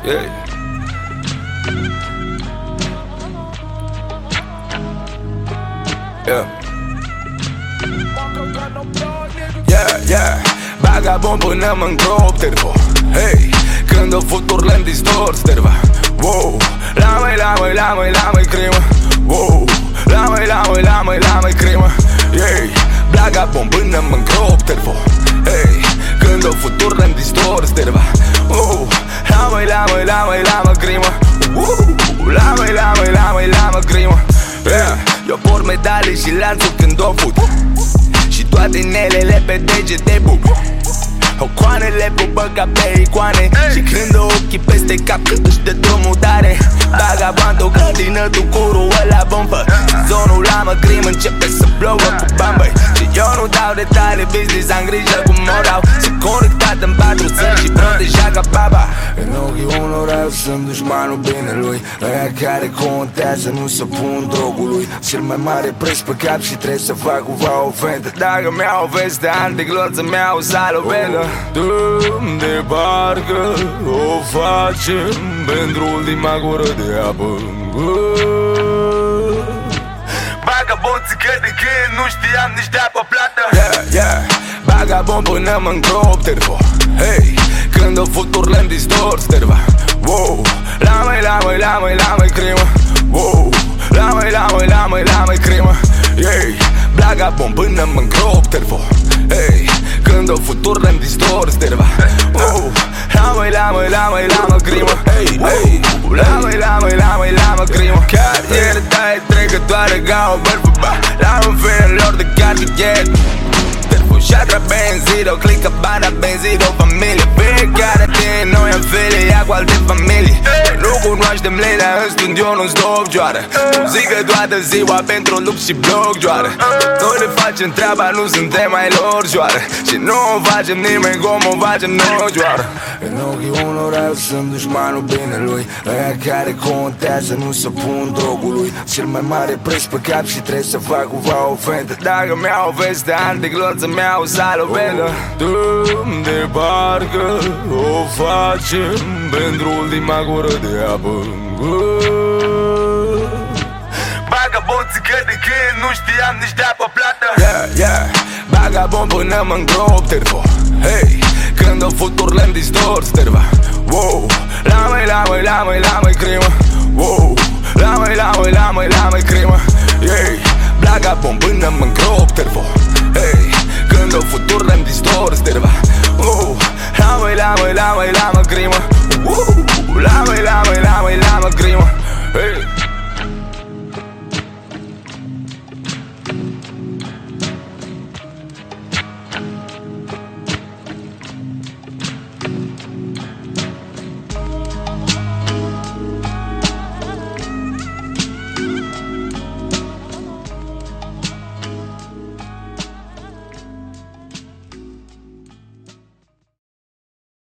Yeah. Yeah. Yeah. Vagabond până mă îngrop, tervo. Hey, când o futurile-mi distors, terva. Wow, la mai crimă. Wow, la mai crimă. Yeah, vagabond până mă îngrop, tervo. Hey, când o futurile-mi distors, terva. Wow, la mai crimă. Wow, la mai crimă. Yeah, eu port medalii și lanțuri când o fut și toate inelele pe degete buc. Ocoanele pupă ca pe icoane și când ochii peste cap cât își dă drumul tare. Vagabond o grădină, tu curul ăla bombă. Zonul la mă crim începe să plouă cu bambăi. Și eu nu dau detalii, business, am grijă cum mă dau. Sunt conectat în patru țări și protejat ca baba. În ochii unora eu sunt dușmanul binelui, ăia care contează nu se pun drogului. Cel mai mare preț pe cap și trebuie să fac cumva ofendă. Dacă mi-au o veste anticlot să-mi iau o salopendă. Dăm de parcă o facem pentru ultima gură de apă. Vagabond țică de când nu știam nici de apă plată. Yeah, vagabond până mă îngrop, tervo. Hey, când o futurile-mi distors, terva. Wow, la mai crimă. Wow, la mai crimă. Yeah, vagabond până mă îngrop, tervo. Hey, când o futurile-mi distors, terva. Wow, la mai crimă. Hey, la mai crimă. Carieră ta e trecătoare ca o bărfă. La un fel lor de cartier. Șatra benzito, clică bana benzito, familie. Fiecare din noi am filia cu alte familii. Nu cunoaștem lei, în studio nu stop joară. Muzică toată ziua pentru lux și bloc joară. Noi ne facem treaba, nu suntem mai lor joară. Și nu o facem nimeni cum o facem noi joară. În ochii unora eu sunt dușmanul binelui, ăia care contează nu se pun drogului. Cel mai mare preț pe cap și trebuie să fac cumva ofendă. Dacă mi-au o veste anticlot să-mi iau o salopendă. Dăm de parcă o facem pentru ultima gură de apă. Vagabond țică de când nu știam nici de apă plată. Yeah, vagabond până mă îngrop, tervo. Hey, când o futurile-mi distors, terva. Wow, la mai crimă. Wow, la mai crimă. Yeah, vagabond până mă îngrop, tervo. Hey, când o futurile-mi distors, terva. Wow, la mai crimă.